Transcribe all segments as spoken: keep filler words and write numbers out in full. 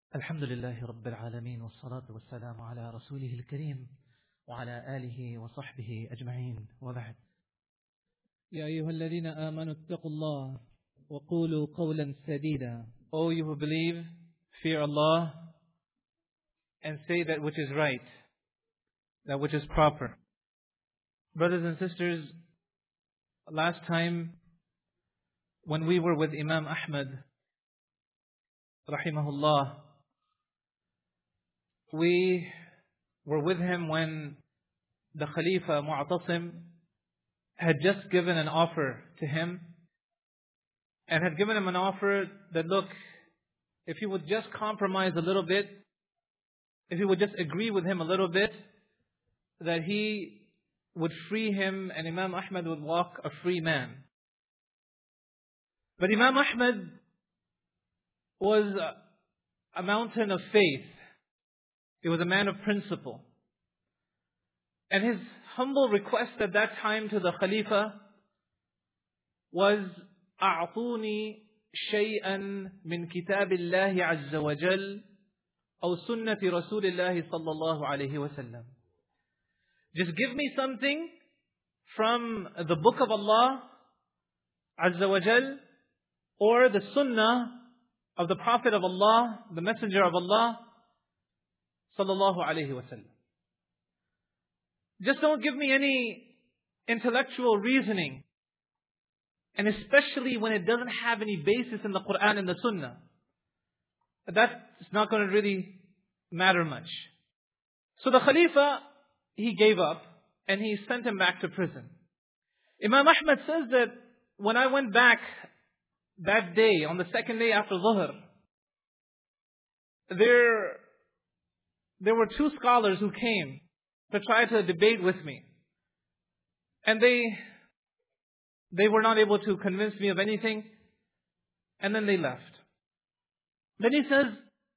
الحمد لله رب العالمين والصلاة والسلام على رسوله الكريم وعلى آله وصحبه أجمعين وبعد. يا أيها الذين آمنوا اتقوا الله وقولوا قولا سديدا. O you who believe, fear Allah and say that which is right, that which is proper. Brothers and sisters, last time when we were with Imam Ahmad rahimahullah, we were with him when the Khalifa Mu'tasim had just given an offer to him and had given him an offer that, look, if he would just compromise a little bit, if he would just agree with him a little bit, that he would free him and Imam Ahmad would walk a free man. But Imam Ahmad was a mountain of faith. He was a man of principle. And his humble request at that time to the Khalifa was, أعطوني شيئا من كتاب الله عز وجل أو سنة رسول الله صلى الله عليه وسلم. Just give me something from the book of Allah Azza wa Jal or the sunnah of the Prophet of Allah, the Messenger of Allah sallallahu alayhi wa sallam. Just don't give me any intellectual reasoning, and especially when it doesn't have any basis in the Quran and the Sunnah. That's not going to really matter much. So the Khalifa, he gave up and he sent him back to prison. Imam Ahmad says that when I went back that day, on the second day after Dhuhr, there, there were two scholars who came to try to debate with me. And they, they were not able to convince me of anything. And then they left. Then he says,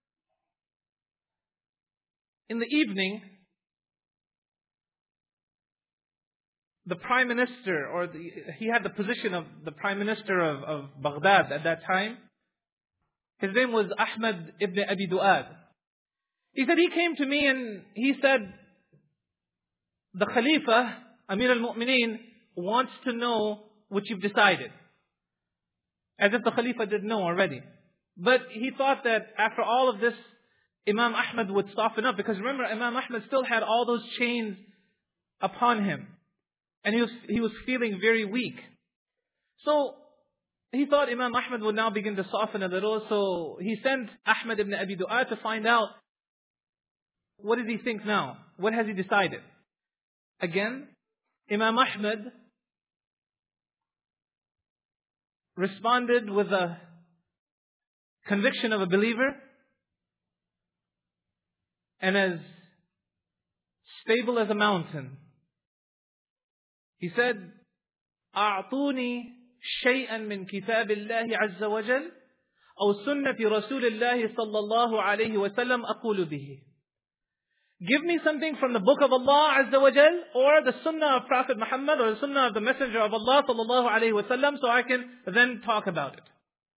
in the evening, the Prime Minister, or the, he had the position of the Prime Minister of, of Baghdad at that time. His name was Ahmad ibn Abi Du'ad. He said, he came to me and he said, the Khalifa, Amir al-Mu'mineen, wants to know what you've decided. As if the Khalifa didn't know already. But he thought that after all of this, Imam Ahmad would soften up. Because remember, Imam Ahmad still had all those chains upon him. And he was, he was feeling very weak. So, he thought Imam Ahmad would now begin to soften a little. So, he sent Ahmad ibn Abi Du'ad to find out, what does he think now? What has he decided? Again, Imam Ahmad responded with a conviction of a believer and as stable as a mountain. He said, أعطوني شيئا من كتاب الله عز وجل أو سنة رسول الله صلى الله عليه وسلم أقول به. Give me something from the book of Allah Azza wa Jal or the sunnah of Prophet Muhammad or the sunnah of the Messenger of Allah sallallahu alayhi wa sallam, so I can then talk about it.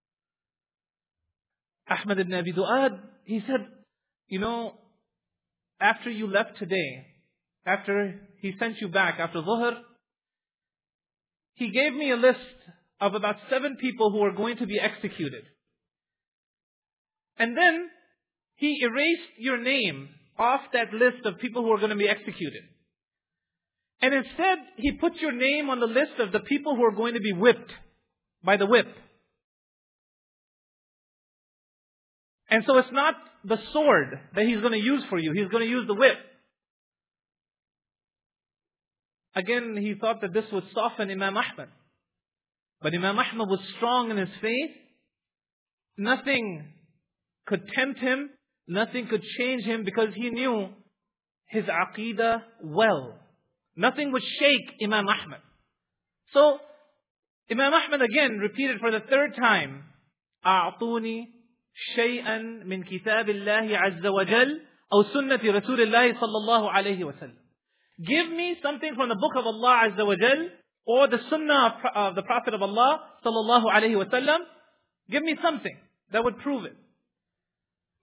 Ahmad ibn Abi Du'ad, he said, you know, after you left today, after he sent you back after Dhuhr, he gave me a list of about seven people who are going to be executed. And then he erased your name off that list of people who are going to be executed. And instead, he put your name on the list of the people who are going to be whipped by the whip. And so it's not the sword that he's going to use for you. He's going to use the whip. Again, he thought that this would soften Imam Ahmad. But Imam Ahmad was strong in his faith. Nothing could tempt him. Nothing could change him because he knew his aqeedah well. Nothing would shake Imam Ahmad. So, Imam Ahmad again repeated for the third time, أعطوني شيئا من كتاب الله عز وجل أو سنة رسول الله صلى الله عليه وسلم. Give me something from the book of Allah Azza wa Jal or the sunnah of the Prophet of Allah sallallahu alayhi wa sallam. Give me something that would prove it.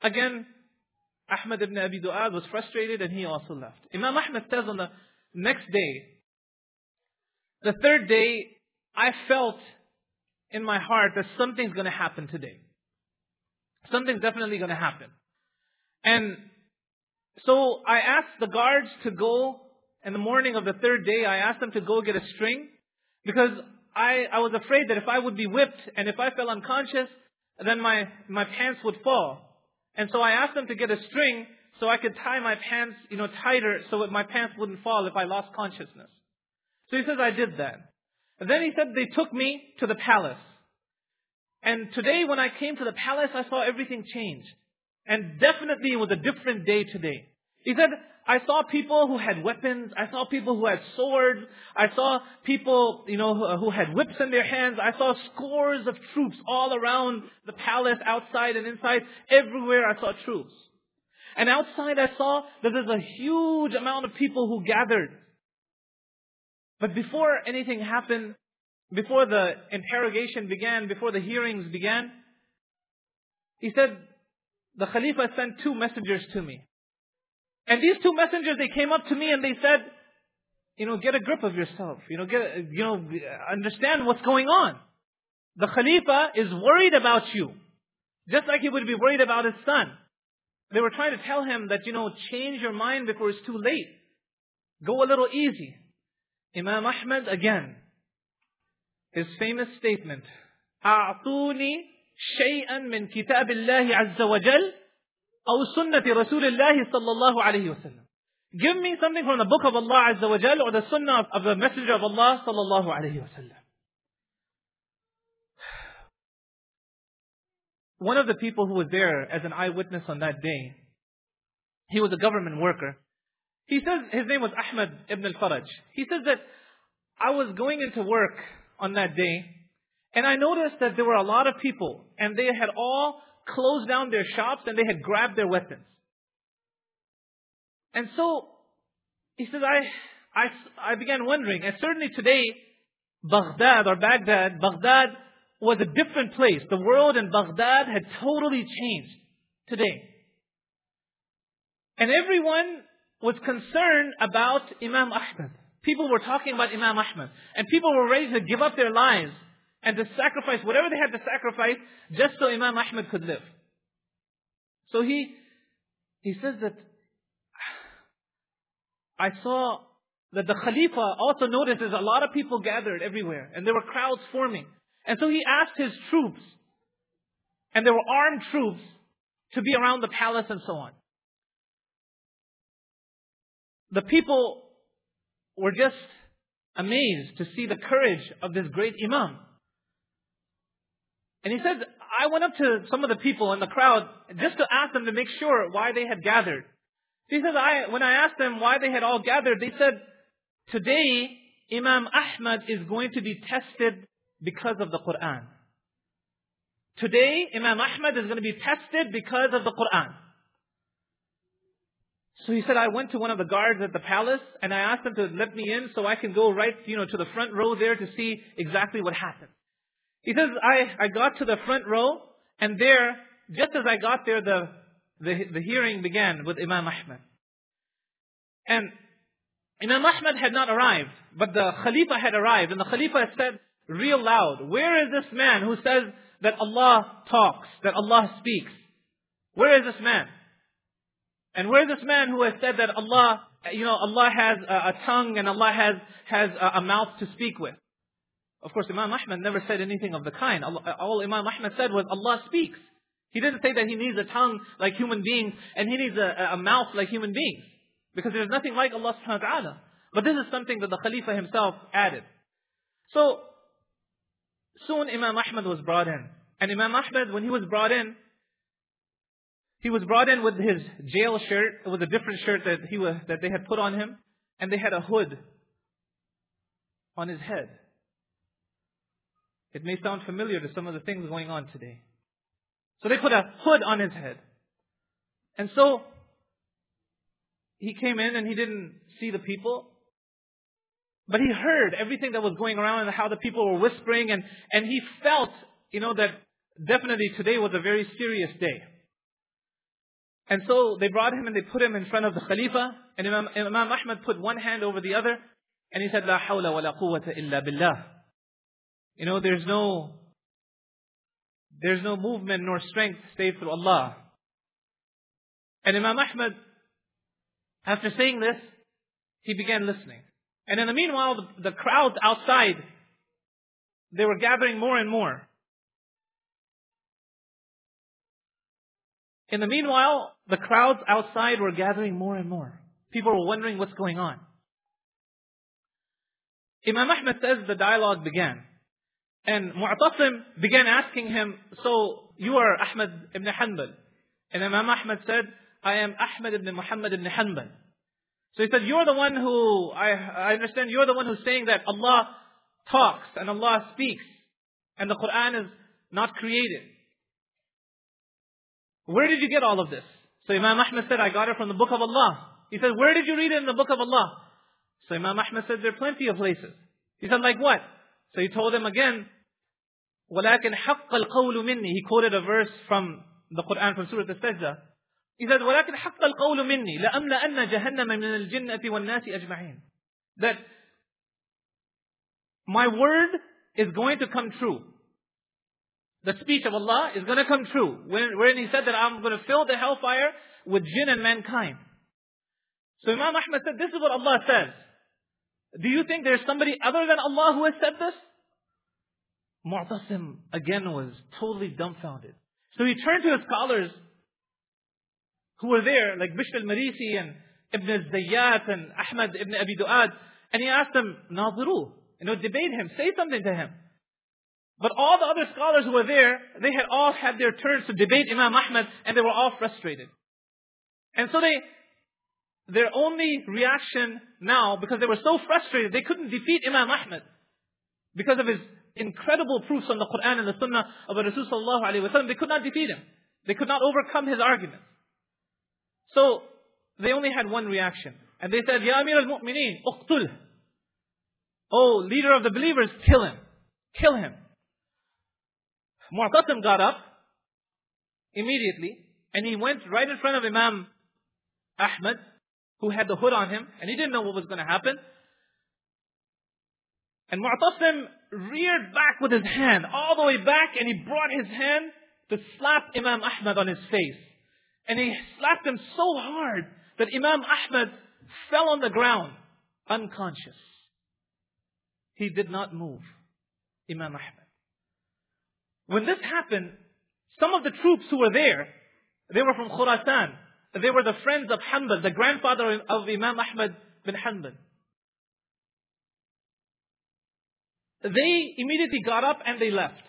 again, Ahmad ibn Abi Du'ad was frustrated and he also left. Imam Ahmad says on the next day, the third day, I felt in my heart that something's going to happen today. Something's definitely going to happen. And so I asked the guards to go in the morning of the third day, I asked them to go get a string because I, I was afraid that if I would be whipped and if I fell unconscious, then my, my pants would fall. And so I asked them to get a string so I could tie my pants, you know, tighter so that my pants wouldn't fall if I lost consciousness. So he says I did that. And then he said they took me to the palace. And today when I came to the palace, I saw everything change. And definitely it was a different day today. He said, I saw people who had weapons. I saw people who had swords. I saw people, you know, who, who had whips in their hands. I saw scores of troops all around the palace, outside and inside. Everywhere I saw troops. And outside I saw that there's a huge amount of people who gathered. But before anything happened, before the interrogation began, before the hearings began, he said, the Khalifa sent two messengers to me. And these two messengers, they came up to me and they said, you know, get a grip of yourself. You know, get, you know, understand what's going on. The Khalifa is worried about you. Just like he would be worried about his son. They were trying to tell him that, you know, change your mind before it's too late. Go a little easy. Imam Ahmad again, his famous statement, أعطوني شيئا من كتاب الله عز وجل أو سنة رسول الله صلى الله عليه وسلم. Give me something from the book of Allah Azza wa Jal or the sunnah of, of the messenger of Allah صلى الله عليه وسلم. One of the people who was there as an eyewitness on that day, he was a government worker. He says, his name was Ahmad ibn al-Faraj. He says that I was going into work on that day and I noticed that there were a lot of people and they had all closed down their shops and they had grabbed their weapons. And so, he says, I, I, I began wondering, and certainly today, Baghdad or Baghdad, Baghdad was a different place. The world in Baghdad had totally changed today. And everyone was concerned about Imam Ahmad. People were talking about Imam Ahmad. And people were ready to give up their lives and to sacrifice whatever they had to sacrifice just so Imam Ahmad could live. So he, he says that I saw that the Khalifa also notices a lot of people gathered everywhere and there were crowds forming. And so he asked his troops, and there were armed troops, to be around the palace and so on. The people were just amazed to see the courage of this great Imam. And he said, I went up to some of the people in the crowd just to ask them to make sure why they had gathered. He says, I, when I asked them why they had all gathered, they said, today Imam Ahmad is going to be tested because of the Quran. Today Imam Ahmad is going to be tested because of the Quran. So he said, I went to one of the guards at the palace and I asked them to let me in so I can go right, you know, to the front row there to see exactly what happened. He says, I, I got to the front row and there, just as I got there, the, the, the hearing began with Imam Ahmad. And Imam Ahmad had not arrived, but the Khalifa had arrived. And the Khalifa had said real loud, where is this man who says that Allah talks, that Allah speaks? Where is this man? And where is this man who has said that Allah, you know, Allah has a, a tongue and Allah has, has a, a mouth to speak with? Of course, Imam Ahmad never said anything of the kind. Allah, all Imam Ahmad said was, Allah speaks. He didn't say that he needs a tongue like human beings and he needs a, a mouth like human beings. Because there's nothing like Allah subhanahu wa ta'ala. But this is something that the Khalifa himself added. So, soon Imam Ahmad was brought in. And Imam Ahmad, when he was brought in, he was brought in with his jail shirt. It was a different shirt that he was, that they had put on him. And they had a hood on his head. It may sound familiar to some of the things going on today. So they put a hood on his head. And so, he came in and he didn't see the people. But he heard everything that was going around and how the people were whispering. And, and he felt, you know, that definitely today was a very serious day. And so they brought him and they put him in front of the Khalifa. And Imam, Imam Ahmad put one hand over the other. And he said, La hawla wa la quwwata illa billah. You know, there's no, there's no movement nor strength save through Allah. And Imam Ahmad, after saying this, he began listening. And in the meanwhile, the, the crowds outside, they were gathering more and more. In the meanwhile, the crowds outside were gathering more and more. People were wondering what's going on. Imam Ahmad says the dialogue began. And Mu'tasim began asking him, so you are Ahmad ibn Hanbal. And Imam Ahmad said, I am Ahmad ibn Muhammad ibn Hanbal. So he said, you're the one who, I, I understand you're the one who's saying that Allah talks and Allah speaks. And the Quran is not created. Where did you get all of this? So Imam Ahmad said, I got it from the book of Allah. He said, where did you read it in the book of Allah? So Imam Ahmad said, there are plenty of places. He said, like what? So he told him again, وَلَكِنْ حَقَّ الْقَوْلُ مِنِّي. He quoted a verse from the Quran, from Surah Al-Sajdah. He said, وَلَكِنْ حَقَّ الْقَوْلُ مِنِّي لَأَمْلَأَنَّ جَهَنَّمَ مِنَ الْجِنَّةِ وَالنَّاسِ أَجْمَعِينَ. That my word is going to come true. The speech of Allah is going to come true. When, when He said that I'm going to fill the hellfire with jinn and mankind. So Imam Ahmad said, this is what Allah says. Do you think there's somebody other than Allah who has said this? Mu'tasim again was totally dumbfounded. So he turned to his scholars who were there, like Bishr al-Marisi and Ibn al-Zayyat and Ahmad ibn Abi Du'ad, and he asked them, Naziru, you know, debate him, say something to him. But all the other scholars who were there, they had all had their turns to debate Imam Ahmad, and they were all frustrated. And so they, their only reaction now, because they were so frustrated, they couldn't defeat Imam Ahmad because of his incredible proofs on the Quran and the Sunnah of Rasul sallallahu alaihi wasallam. They could not defeat him. They could not overcome his arguments. So they only had one reaction, and they said, "Ya Amir al-Mu'mineen, uqtul." Oh, leader of the believers, kill him, kill him. Mu'tasim got up immediately, and he went right in front of Imam Ahmad, who had the hood on him, and he didn't know what was going to happen. And Mu'tasim reared back with his hand, all the way back, and he brought his hand to slap Imam Ahmad on his face. And he slapped him so hard that Imam Ahmad fell on the ground, unconscious. He did not move, Imam Ahmad. When this happened, some of the troops who were there, they were from Khurasan. They were the friends of Hanbal, the grandfather of Imam Ahmad bin Hanbal. They immediately got up and they left.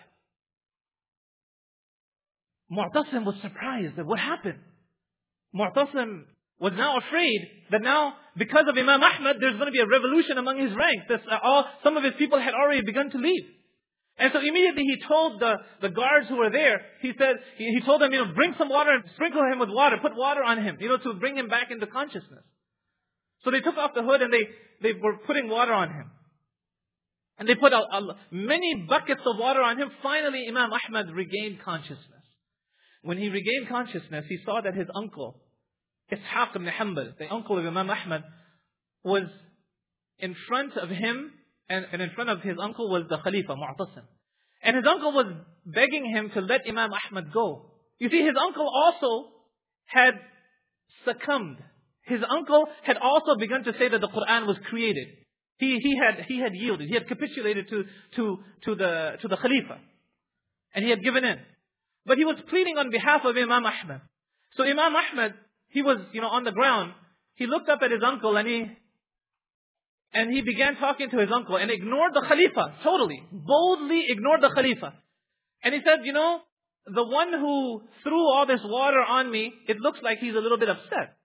Mu'tasim was surprised that what happened. Mu'tasim was now afraid that now, because of Imam Ahmad, there's going to be a revolution among his ranks. This, uh, all, some of his people had already begun to leave. And so immediately he told the, the guards who were there, he said, he, he told them, you know, bring some water and sprinkle him with water, put water on him, you know, to bring him back into consciousness. So they took off the hood and they, they were putting water on him. And they put a, a, many buckets of water on him. Finally, Imam Ahmad regained consciousness. When he regained consciousness, he saw that his uncle, Ishaq ibn Hanbal, the uncle of Imam Ahmad, was in front of him, and, and in front of his uncle was the Khalifa, Mu'tasim. And his uncle was begging him to let Imam Ahmad go. You see, his uncle also had succumbed. His uncle had also begun to say that the Quran was created. He, he had, he had yielded. He had capitulated to, to, to the, to the Khalifa. And he had given in. But he was pleading on behalf of Imam Ahmad. So Imam Ahmad, he was, you know, on the ground. He looked up at his uncle and he, and he began talking to his uncle and ignored the Khalifa, totally. Boldly ignored the Khalifa. And he said, you know, the one who threw all this water on me, it looks like he's a little bit upset.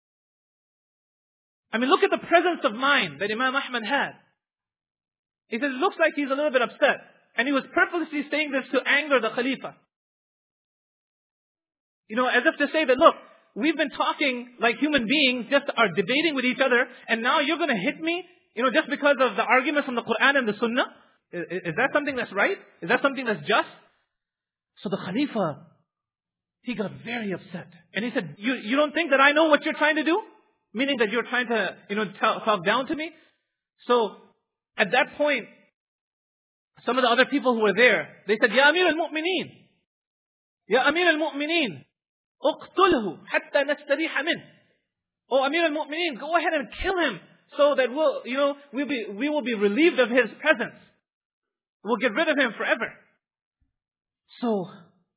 I mean, look at the presence of mind that Imam Ahmad had. He says, it looks like he's a little bit upset. And he was purposely saying this to anger the Khalifa. You know, as if to say that, look, we've been talking like human beings, just are debating with each other, and now you're going to hit me, you know, just because of the arguments from the Quran and the Sunnah? Is, is that something that's right? Is that something that's just? So the Khalifa, he got very upset. And he said, you, you don't think that I know what you're trying to do? Meaning that you're trying to, you know, talk, talk down to me? So, at that point, some of the other people who were there, they said, Ya Amir al-Mu'mineen, Ya Amir al-Mu'mineen, uqtulhu hatta nastariha min. Oh Amir al-Mu'mineen, go ahead and kill him so that we'll, you know, we'll be, we will be relieved of his presence. We'll get rid of him forever. So,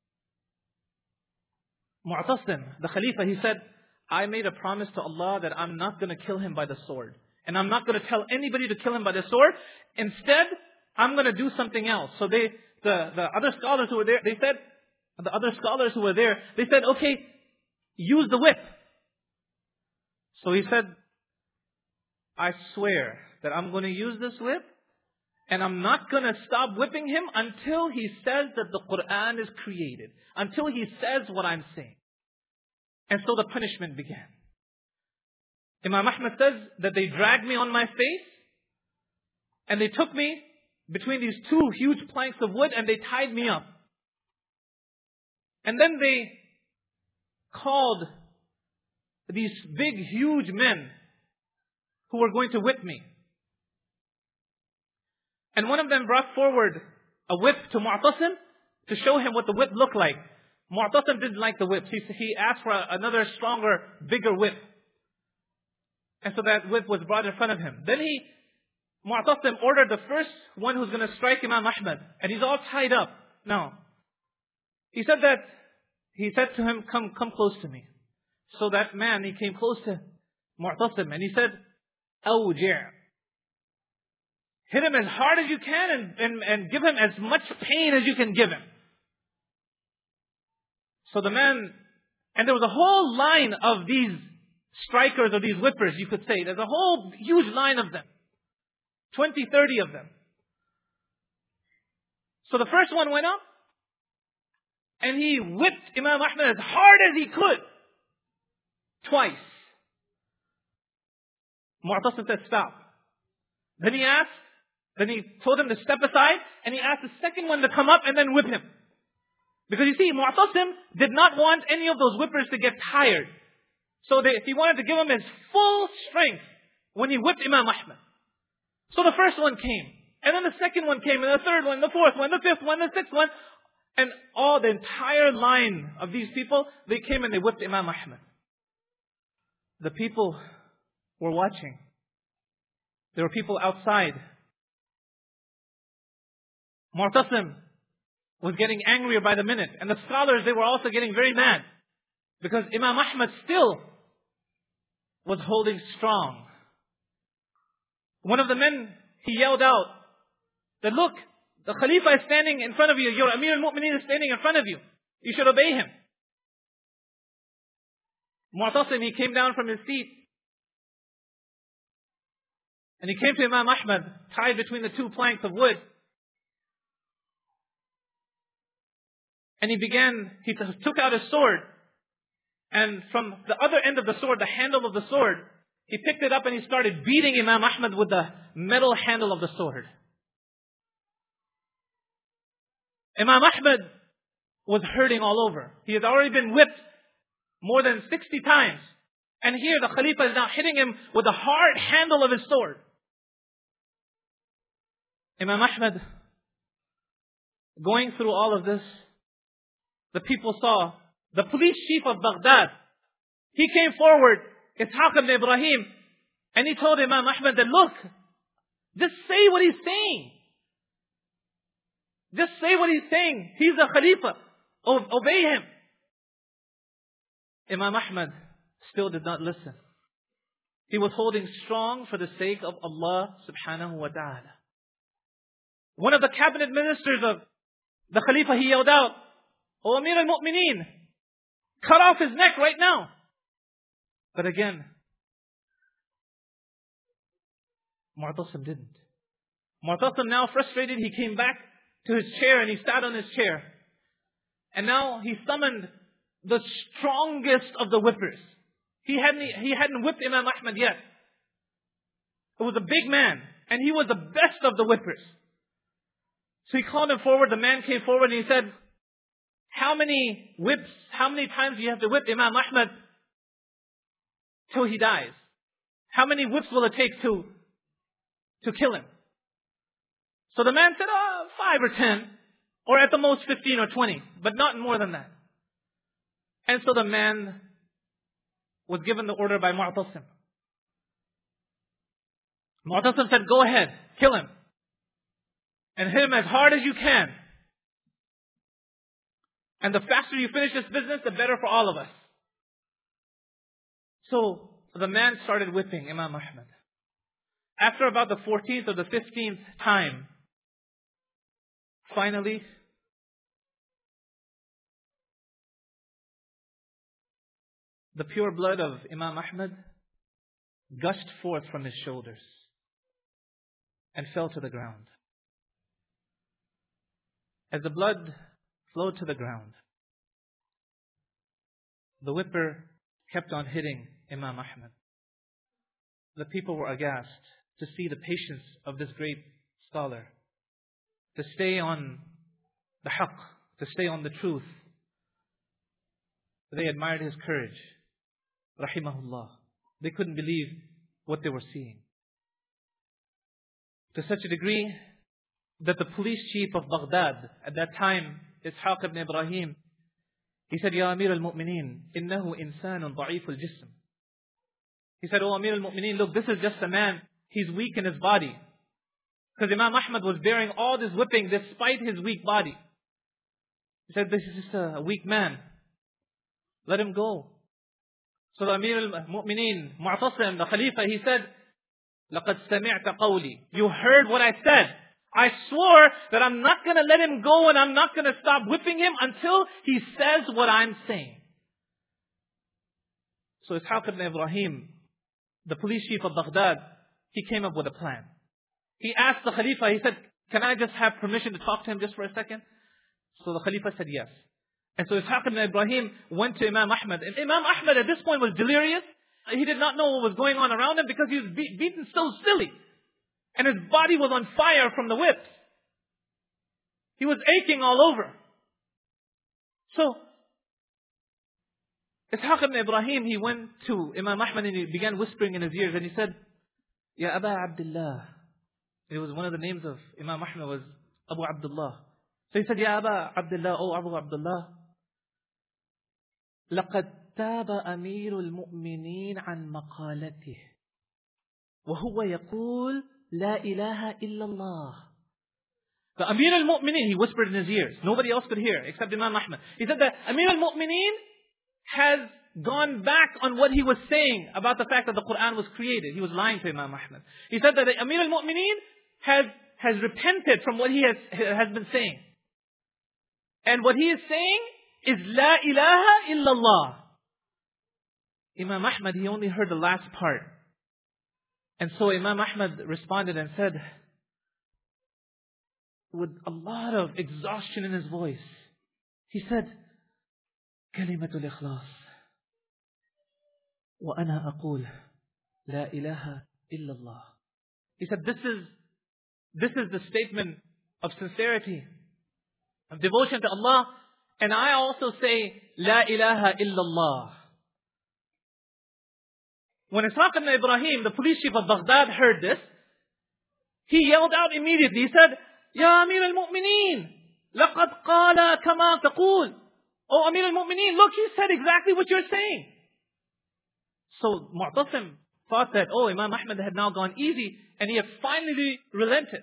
Mu'tasim, the Khalifa, he said, I made a promise to Allah that I'm not going to kill him by the sword. And I'm not going to tell anybody to kill him by the sword. Instead, I'm going to do something else. So they, the, the other scholars who were there, they said, the other scholars who were there, they said, okay, use the whip. So he said, I swear that I'm going to use this whip, and I'm not going to stop whipping him until he says that the Quran is created. Until he says what I'm saying. And so the punishment began. Imam Ahmad says that they dragged me on my face, and they took me between these two huge planks of wood, and they tied me up. And then they called these big, huge men who were going to whip me. And one of them brought forward a whip to Mu'tasim to show him what the whip looked like. Mu'tasim didn't like the whip. He, he asked for another stronger, bigger whip. And so that whip was brought in front of him. Then he, Mu'tasim ordered the first one who's going to strike Imam Ahmad. And he's all tied up. Now, he said that, he said to him, come, come close to me. So that man, he came close to Mu'tasim and he said, Awji'. Hit him as hard as you can and, and, and give him as much pain as you can give him. So the man, and there was a whole line of these strikers or these whippers, you could say. There's a whole huge line of them. twenty, thirty of them. So the first one went up, and he whipped Imam Ahmad as hard as he could. Twice. Mu'tasim said, stop. Then he asked, then he told him to step aside, and he asked the second one to come up and then whip him. Because you see, Mu'tasim did not want any of those whippers to get tired. So they, he wanted to give him his full strength when he whipped Imam Ahmad. So the first one came, and then the second one came, and the third one, the fourth one, the fifth one, the sixth one, and all the entire line of these people, they came and they whipped Imam Ahmad. The people were watching. There were people outside. Mu'tasim was getting angrier by the minute. And the scholars, they were also getting very mad. Because Imam Ahmad still was holding strong. One of the men, he yelled out that, look, the Khalifa is standing in front of you. Your Amir al-Mu'mineen is standing in front of you. You should obey him. Mu'tasim, he came down from his seat. And he came to Imam Ahmad, tied between the two planks of wood. And he began, he took out his sword. And from the other end of the sword, the handle of the sword, he picked it up and he started beating Imam Ahmad with the metal handle of the sword. Imam Ahmad was hurting all over. He had already been whipped more than sixty times. And here the Khalifa is now hitting him with the hard handle of his sword. Imam Ahmad, going through all of this, the people saw the police chief of Baghdad. He came forward, Ishaq ibn Ibrahim, and he told Imam Ahmad that, look, just say what he's saying. Just say what he's saying. He's the Khalifa. O- obey him. Imam Ahmad still did not listen. He was holding strong for the sake of Allah subhanahu wa ta'ala. One of the cabinet ministers of the Khalifa, he yelled out, O Amir al-Mu'mineen, cut off his neck right now. But again, Mu'tasim didn't. Mu'tasim, now frustrated, he came back to his chair and he sat on his chair. And now he summoned the strongest of the whippers. He hadn't, he hadn't whipped Imam Ahmad yet. It was a big man, and he was the best of the whippers. So he called him forward. The man came forward and he said, how many whips how many times do you have to whip Imam Ahmad till he dies? How many whips will it take to, to kill him? So the man said, oh, five or ten, or at the most fifteen or twenty, but not more than that. And so the man was given the order by Mu'tasim. Mu'tasim said, go ahead, kill him. And hit him as hard as you can. And the faster you finish this business, the better for all of us. So the man started whipping Imam Ahmad. After about the fourteenth or the fifteenth time, finally, the pure blood of Imam Ahmad gushed forth from his shoulders and fell to the ground. As the blood flowed to the ground, the whipper kept on hitting Imam Ahmad. The people were aghast to see the patience of this great scholar, to stay on the haqq, to stay on the truth. They admired his courage. Rahimahullah. They couldn't believe what they were seeing. To such a degree that the police chief of Baghdad at that time, Ishaq ibn Ibrahim, he said, Ya Amir al-Mu'mineen, innahu insanun da'if al-jism. He said, Oh Amir al-Mu'mineen, look, this is just a man. He's weak in his body. Because Imam Ahmad was bearing all this whipping despite his weak body. He said, this is just a weak man. Let him go. So the Amir al-Mu'mineen, Mu'tasim, the Khalifa, he said, لَقَدْ سَمِعْتَ قَوْلِي. You heard what I said. I swore that I'm not going to let him go and I'm not going to stop whipping him until he says what I'm saying. So Ishaq ibn Ibrahim, the police chief of Baghdad, he came up with a plan. He asked the Khalifa, he said, can I just have permission to talk to him just for a second? So the Khalifa said yes. And so Ishaq ibn Ibrahim went to Imam Ahmad. And Imam Ahmad at this point was delirious. He did not know what was going on around him because he was be- beaten so silly. And his body was on fire from the whips. He was aching all over. So, Ishaq ibn Ibrahim, he went to Imam Ahmad and he began whispering in his ears and he said, Ya Aba Abdullah. It was one of the names of Imam Ahmad was Abu Abdullah. So he said, Ya Aba Abdullah, oh Abu Abdullah, لقد تاب أمير المؤمنين عن مقالته وهو يقول لا إله إلا الله. The Amir al-Mu'mineen, he whispered in his ears. Nobody else could hear except Imam Ahmad. He said that Amir al-Mu'mineen has gone back on what he was saying about the fact that the Quran was created. He was lying to Imam Ahmad. He said that the Amir al-Mu'mineen has, has repented from what he has, has been saying. And what he is saying is La ilaha illallah. Imam Ahmad, he only heard the last part. And so Imam Ahmad responded and said, with a lot of exhaustion in his voice, he said, Kalimatul Ikhlas. Wa ana aqul, La ilaha illallah. He said, this is, this is the statement of sincerity, of devotion to Allah. And I also say, La ilaha illallah. When Ishaq ibn Ibrahim, the police chief of Baghdad, heard this, he yelled out immediately. He said, Ya Amir al-Mu'mineen, لَقَدْ قَالَ كَمَا تَقُولُ. Oh Amir al-Mu'mineen, look, he said exactly what you're saying. So Mu'tasim thought that, oh, Imam Ahmad had now gone easy, and he had finally relented.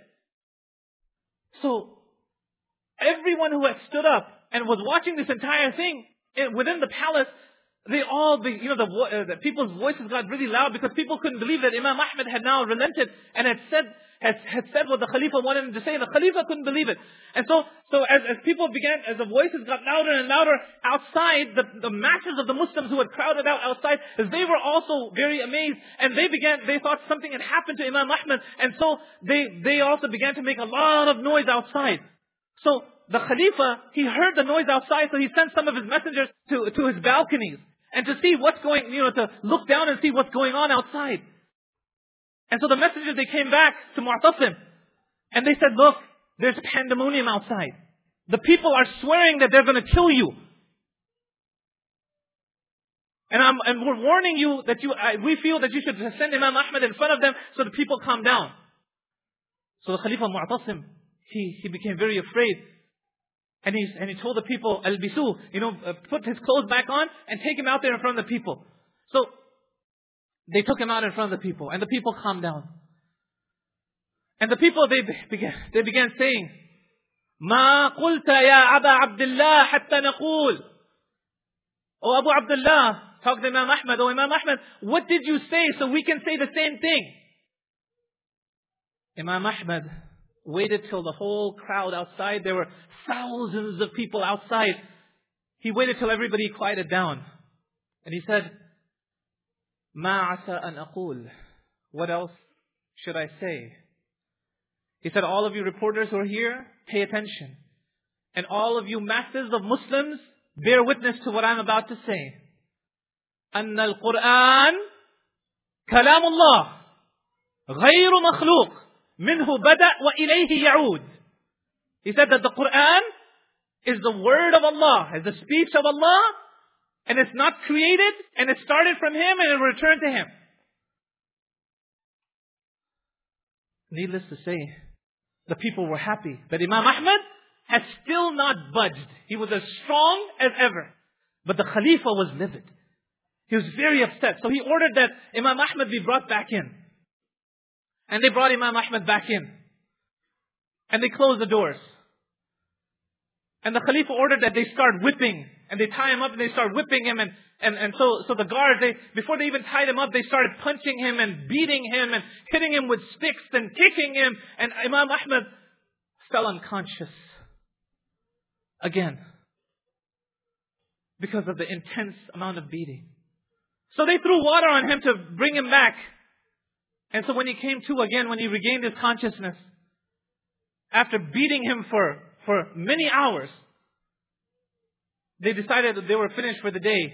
So everyone who had stood up and was watching this entire thing within the palace, they all, the, you know, the, uh, the people's voices got really loud because people couldn't believe that Imam Ahmad had now relented and had said, had, had said what the Khalifa wanted him to say. The Khalifa couldn't believe it. And so, so as, as people began, as the voices got louder and louder outside, the, the masses of the Muslims who had crowded out outside, they were also very amazed. And they began, they thought something had happened to Imam Ahmad. And so they, they also began to make a lot of noise outside. So the Khalifa, he heard the noise outside, so he sent some of his messengers to, to his balconies. And to see what's going, you know, to look down and see what's going on outside. And so the messengers, they came back to Mu'tasim. And they said, look, there's pandemonium outside. The people are swearing that they're going to kill you. And, I'm, and we're warning you that you, I, we feel that you should send Imam Ahmad in front of them so the people calm down. So the Khalifa Mu'tasim, he, he became very afraid. And he, and he told the people, Al-Bisu, you know, uh, put his clothes back on and take him out there in front of the people. So they took him out in front of the people, and the people calmed down. And the people, they began, they began saying, Ma qulta ya Aba Abdullah hatta naqul. Oh Abu Abdullah, talk to Imam Ahmad. Oh Imam Ahmad, what did you say so we can say the same thing? Imam Ahmad waited till the whole crowd outside, there were thousands of people outside. He waited till everybody quieted down. And he said, Ma asa an aqul. What else should I say? He said, all of you reporters who are here, pay attention. And all of you masses of Muslims, bear witness to what I'm about to say. أن القرآن كلام الله غير مخلوق منه بدأ وإليه يعود. He said that the Quran is the word of Allah, is the speech of Allah, and it's not created, and it started from Him, and it will return to Him. Needless to say, the people were happy that Imam Ahmad had still not budged. He was as strong as ever. But the Khalifa was livid. He was very upset. So he ordered that Imam Ahmad be brought back in. And they brought Imam Ahmad back in. And they closed the doors. And the Khalifa ordered that they start whipping. And they tie him up and they start whipping him. And, and, and so, so the guards, they, before they even tied him up, they started punching him and beating him and hitting him with sticks and kicking him. And Imam Ahmad fell unconscious again because of the intense amount of beating. So they threw water on him to bring him back. And so when he came to again, when he regained his consciousness, after beating him for, for many hours, they decided that they were finished for the day.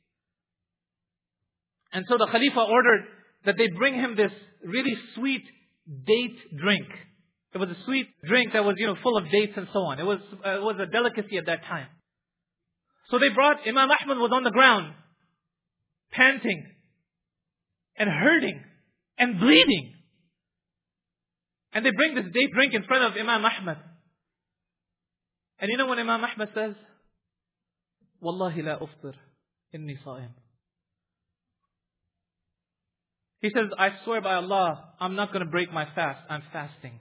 And so the Khalifa ordered that they bring him this really sweet date drink. It was a sweet drink that was, you know, full of dates and so on. It was, uh, it was a delicacy at that time. So they brought, Imam Ahmad was on the ground, panting and hurting and bleeding. And they bring this date drink in front of Imam Ahmad. And you know what Imam Ahmad says? Wallahi la uftir, inni sa'im. He says, I swear by Allah, I'm not going to break my fast. I'm fasting.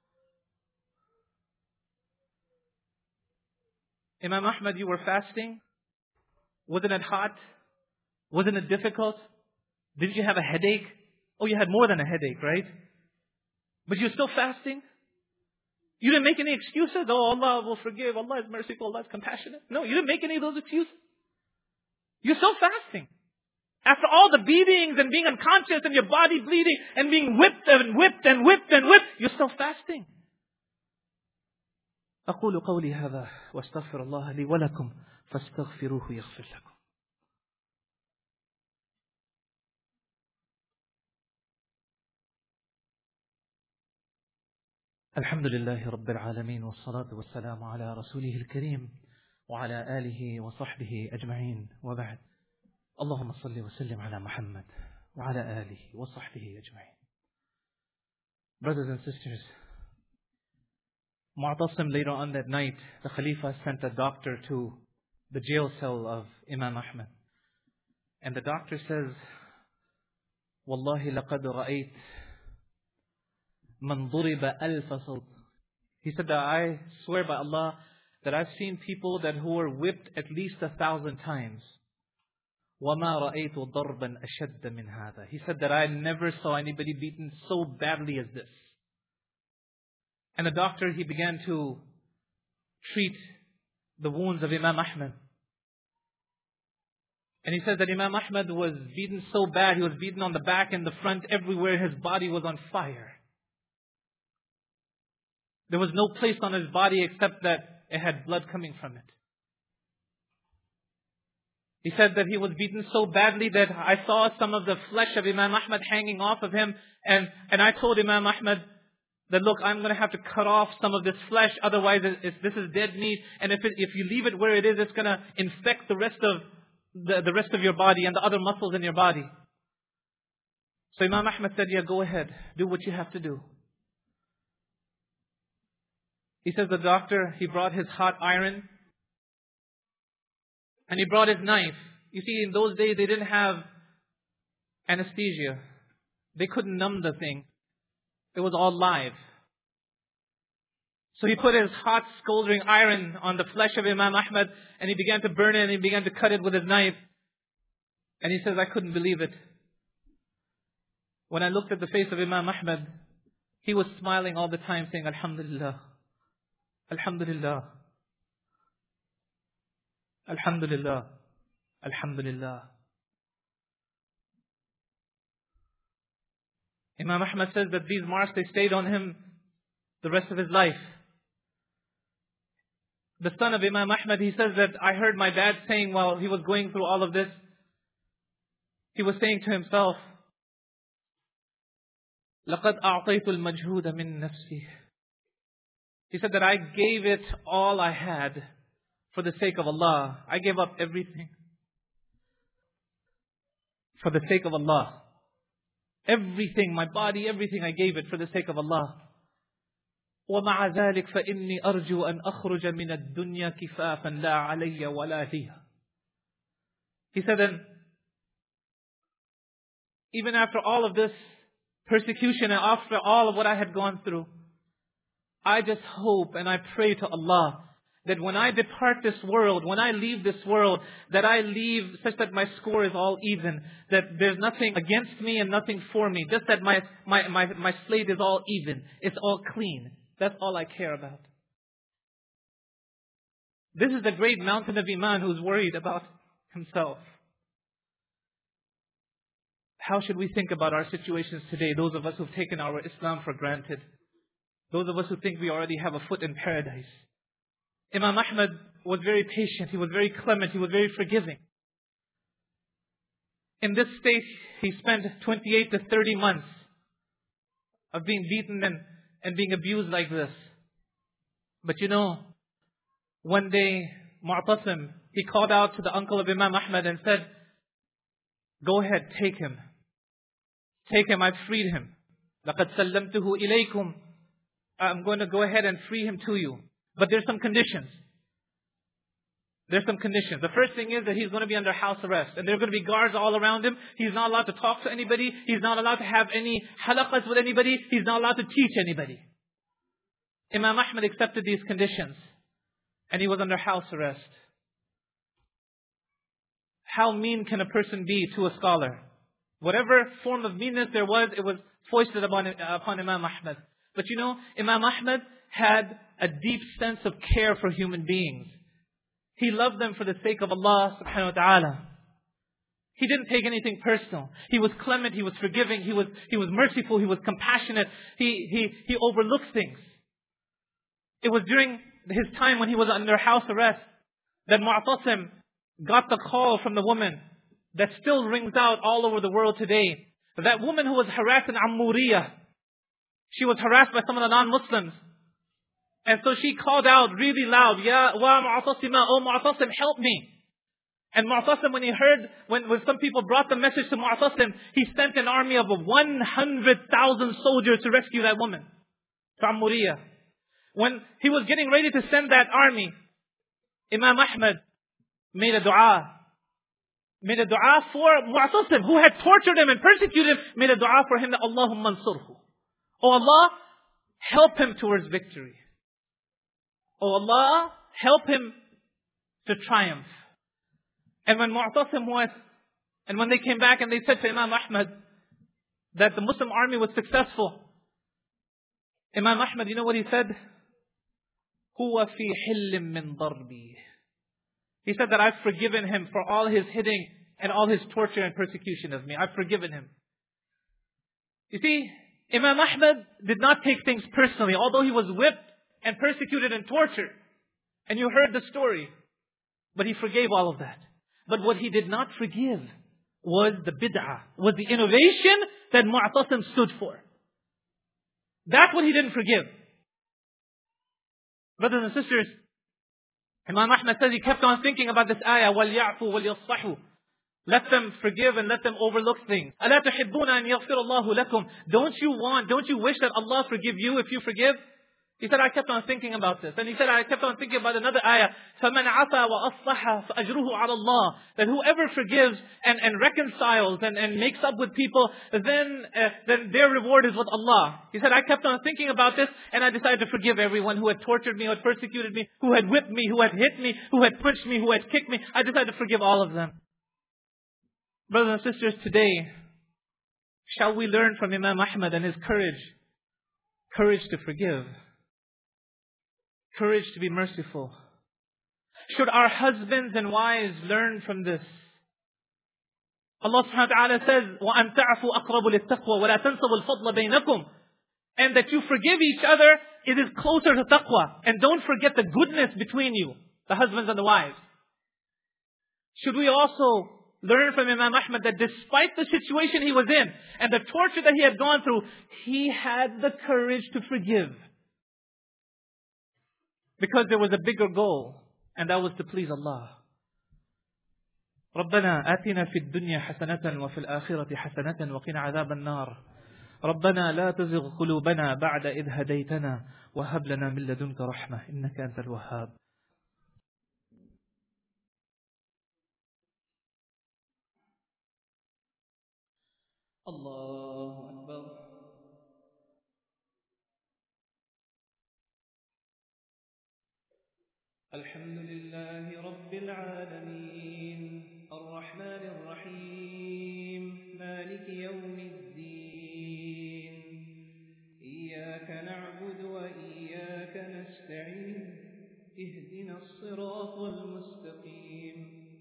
Imam Ahmad, you were fasting? Wasn't it hot? Wasn't it difficult? Didn't you have a headache? Oh, you had more than a headache, right? But you're still fasting? You didn't make any excuses? Oh, Allah will forgive. Allah is merciful. Allah is compassionate. No, you didn't make any of those excuses. You're still fasting. After all the beatings and being unconscious and your body bleeding and being whipped and whipped and whipped and whipped, you're still fasting. أقول قولي هذا واستغفر الله لي ولكم فاستغفروه يغفر لكم. الحمد لله رب العالمين والصلاة والسلام على رسوله الكريم وعلى آله وصحبه أجمعين وبعد. اللهم صل وسلم على محمد وعلى آله وصحبه أجمعين. Brothers and sisters, Mu'tasim later on that night, the Khalifa sent a doctor to the jail cell of Imam Ahmad. And the doctor says, Wallahi laqad ra'ayt man duriba alfa sawt. He said that I swear by Allah that I've seen people that who were whipped at least a thousand times. وَمَا رَأَيْتُ ضَرْبًا أَشَدَّ مِنْ هَذَا. He said that I never saw anybody beaten so badly as this. And the doctor, he began to treat the wounds of Imam Ahmad. And he said that Imam Ahmad was beaten so bad, he was beaten on the back and the front, everywhere his body was on fire. There was no place on his body except that it had blood coming from it. He said that he was beaten so badly that I saw some of the flesh of Imam Ahmad hanging off of him. And, and I told Imam Ahmad that, look, I'm going to have to cut off some of this flesh. Otherwise, it, it, this is dead meat. And if, it, if you leave it where it is, it's going to infect the rest of the, the rest of your body and the other muscles in your body. So Imam Ahmad said, yeah, go ahead. Do what you have to do. He says the doctor, he brought his hot iron and he brought his knife. You see, in those days they didn't have anesthesia. They couldn't numb the thing. It was all live. So he put his hot scolding iron on the flesh of Imam Ahmad and he began to burn it and he began to cut it with his knife. And he says, I couldn't believe it. When I looked at the face of Imam Ahmad, he was smiling all the time saying, Alhamdulillah, Alhamdulillah, Alhamdulillah, Alhamdulillah. Imam Ahmad says that these marks, they stayed on him the rest of his life. The son of Imam Ahmad, he says that I heard my dad saying while he was going through all of this, he was saying to himself, لَقَدْ أَعْطَيْتُ الْمَجْهُودَ مِنْ نَفْسِي. He said that I gave it all I had for the sake of Allah. I gave up everything for the sake of Allah. Everything, my body, everything, I gave it for the sake of Allah. وَمَعَ ذَلِكَ فَإِنِّي أَرْجُو أَنْ أَخْرُجَ مِنَ الدُّنْيَا كِفَافًا لَا عَلَيَّ وَلَا فِيهَا. He said then, even after all of this persecution and after all of what I had gone through, I just hope and I pray to Allah that when I depart this world, when I leave this world, that I leave such that my score is all even, that there's nothing against me and nothing for me, just that my, my, my, my slate is all even, it's all clean. That's all I care about. This is the great mountain of Iman who's worried about himself. How should we think about our situations today, those of us who've taken our Islam for granted? Those of us who think we already have a foot in paradise. Imam Ahmad was very patient, he was very clement, he was very forgiving. In this state, he spent twenty-eight to thirty months of being beaten and, and being abused like this. But you know, one day, Mu'tasim, he called out to the uncle of Imam Ahmad and said, go ahead, take him. Take him, I've freed him. لَقَدْ سَلَّمْتُهُ إِلَيْكُمْ. I'm going to go ahead and free him to you. But there's some conditions. There's some conditions. The first thing is that he's going to be under house arrest. And there are going to be guards all around him. He's not allowed to talk to anybody. He's not allowed to have any halaqas with anybody. He's not allowed to teach anybody. Imam Ahmad accepted these conditions. And he was under house arrest. How mean can a person be to a scholar? Whatever form of meanness there was, it was foisted upon, upon Imam Ahmad. But you know, Imam Ahmad had a deep sense of care for human beings. He loved them for the sake of Allah subhanahu wa ta'ala. He didn't take anything personal. He was clement, he was forgiving, he was, he was merciful, he was compassionate. He, he, he overlooked things. It was during his time when he was under house arrest that Mu'tasim got the call from the woman that still rings out all over the world today. That woman who was harassed in Ammuriyah. She was harassed by some of the non-Muslims. And so she called out really loud, Ya wa Mu'tasima, oh Mu'tasim, help me. And Mu'tasim, when he heard, when, when some people brought the message to Mu'tasim, he sent an army of one hundred thousand soldiers to rescue that woman from Ammuriyah. When he was getting ready to send that army, Imam Ahmad made a dua. Made a dua for Mu'tasim, who had tortured him and persecuted him. Made a dua for him that Allahumma ansurhu. Oh Allah, help him towards victory. Oh Allah, help him to triumph. And when Mu'tasim was, and when they came back and they said to Imam Ahmad that the Muslim army was successful, Imam Ahmad, you know what he said? Huwa fi hillim min darbi. He said that I've forgiven him for all his hitting and all his torture and persecution of me. I've forgiven him. You see, Imam Ahmad did not take things personally, although he was whipped and persecuted and tortured. And you heard the story. But he forgave all of that. But what he did not forgive was the bid'ah, was the innovation that Mu'tasim stood for. That's what he didn't forgive. Brothers and sisters, Imam Ahmad says he kept on thinking about this ayah, وَلْيَعْفُوا وَلْيَصْفَحُوا. Let them forgive and let them overlook things. أَلَا تُحِبُّونَ أَنْ يَغْفِرَ اللَّهُ لَكُمْ. Don't you want, don't you wish that Allah forgive you if you forgive? He said, I kept on thinking about this. And he said, I kept on thinking about another ayah. فَمَنْ عَفَى وَأَصْلَحَ فَأَجْرُهُ عَلَى اللَّهِ. That whoever forgives and, and reconciles and, and makes up with people, then, uh, then their reward is with Allah. He said, I kept on thinking about this and I decided to forgive everyone who had tortured me, who had persecuted me, who had whipped me, who had hit me, who had punched me, who had kicked me. I decided to forgive all of them. Brothers and sisters, today, shall we learn from Imam Ahmad and his courage? Courage to forgive. Courage to be merciful. Should our husbands and wives learn from this? Allah subhanahu wa ta'ala says, وَأَن تَعْفُوا أَقْرَبُ لِلتَّقْوَى وَلَا تَنْسَوُا الْفَضْلَ بَيْنَكُمْ. And that you forgive each other, it is closer to taqwa. And don't forget the goodness between you, the husbands and the wives. Should we also learn from Imam Ahmad that despite the situation he was in and the torture that he had gone through, he had the courage to forgive. Because there was a bigger goal, and that was to please Allah. ربنا آتنا في الدنيا حسنة وفي الآخرة حسنة وقنا عذاب النار. ربنا لا تزغ قلوبنا بعد إذ هديتنا وهب لنا من لدنك رحمة إنك أنت الوهاب. الله أكبر. الحمد لله رب العالمين الرحمن الرحيم مالك يوم الدين إياك نعبد وإياك نستعين اهدنا الصراط المستقيم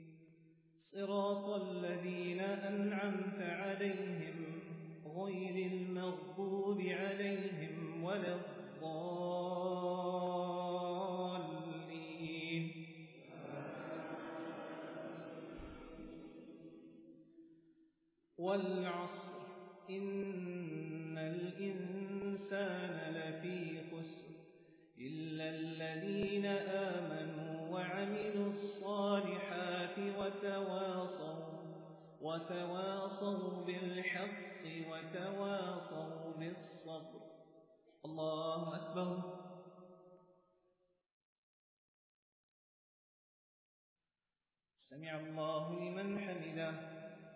صراط الذين أنعمت عليهم غير المغضوب عليهم ولا الضالين. والعصر إن الإنسان لفي خسر إلا الذين آمنوا وعملوا الصالحات وتواصوا وتواصوا بالحق وتواصوا بالصبر. الله أكبر. سمع الله لمن حمده.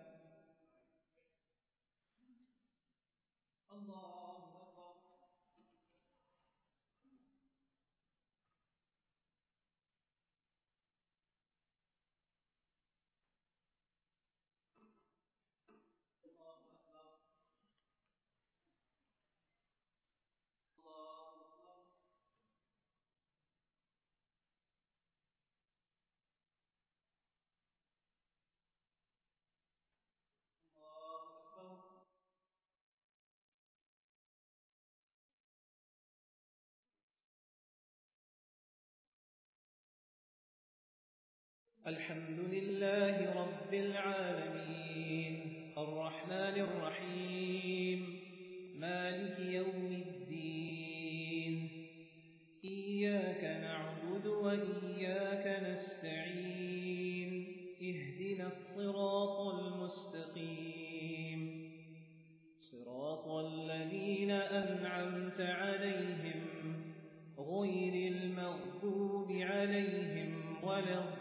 الحمد لله رب العالمين الرحمن الرحيم مالك يوم الدين إياك نعبد وإياك نستعين اهدنا الصراط المستقيم صراط الذين أنعمت عليهم غير المغضوب عليهم ولا الضالين.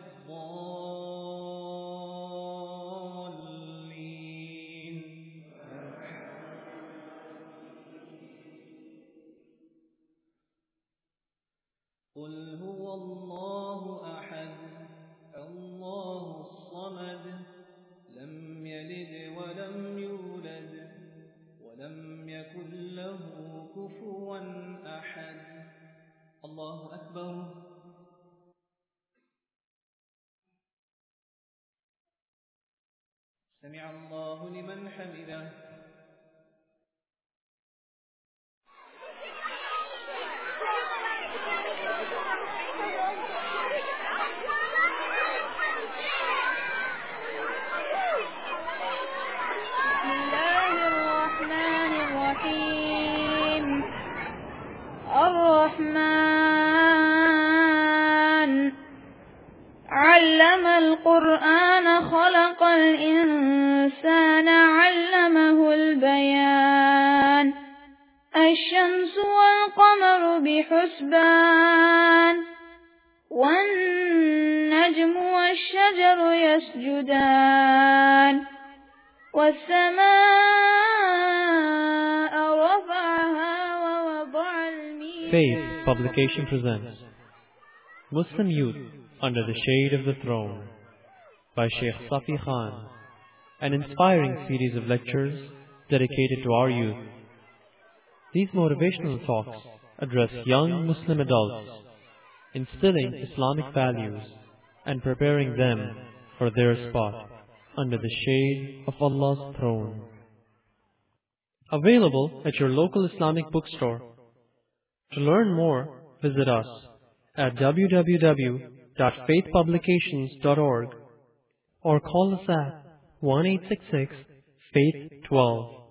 قل هو الله أحد الله الصمد لم يلد ولم يولد ولم يكن له كفوا أحد. الله أكبر. سمع الله لمن حمده. الرحمن علم القرآن خلق الإنسان الإنسان علمه البيان الشمس والقمر بحسبان والنجم والشجر يسجدان والسماء رفعها ووضع الميزان. Faith Publication presents Muslim Youth Under the Shade of the Throne by Sheikh Safi Khan, an inspiring series of lectures dedicated to our youth. These motivational talks address young Muslim adults, instilling Islamic values and preparing them for their spot under the shade of Allah's throne. Available at your local Islamic bookstore. To learn more, visit us at w w w dot faith publications dot org or call us at one eight six six, faith twelve.